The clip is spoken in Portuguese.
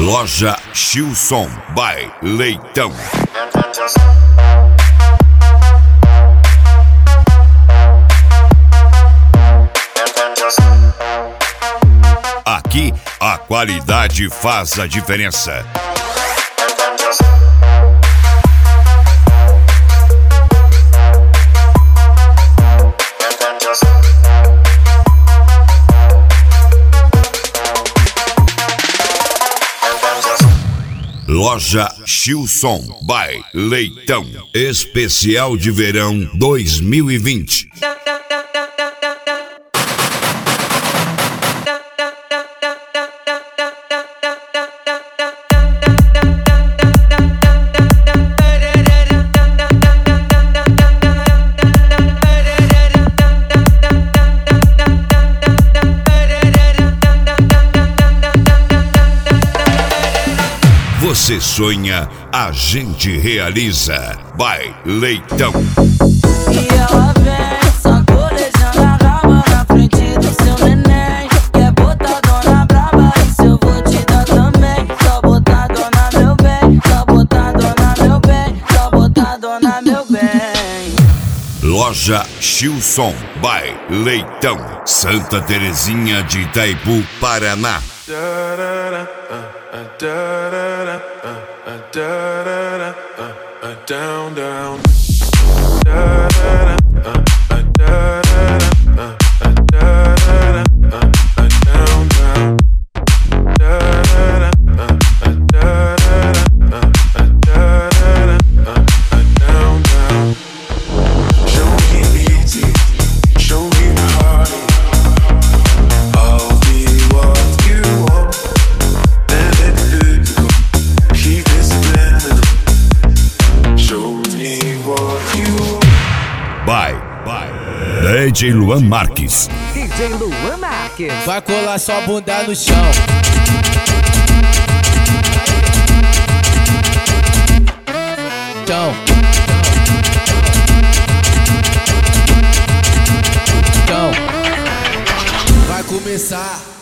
Loja Chilson by Leitão. Aqui a qualidade faz a diferença. Loja Chilson by Leitão. Especial de verão 2020. Você sonha, a gente realiza. By Leitão. E ela vem, sacolejando a raba na frente do seu neném. Quer botar dona braba, isso eu vou te dar também. Só botar dona meu bem, só botar dona meu bem, só botar dona meu bem. Loja Chilson by Leitão. Santa Terezinha de Itaipu, Paraná. Down, down. DJ Luan Marques. DJ Luan Marques. Vai colar sua bunda no chão. Então. Vai começar.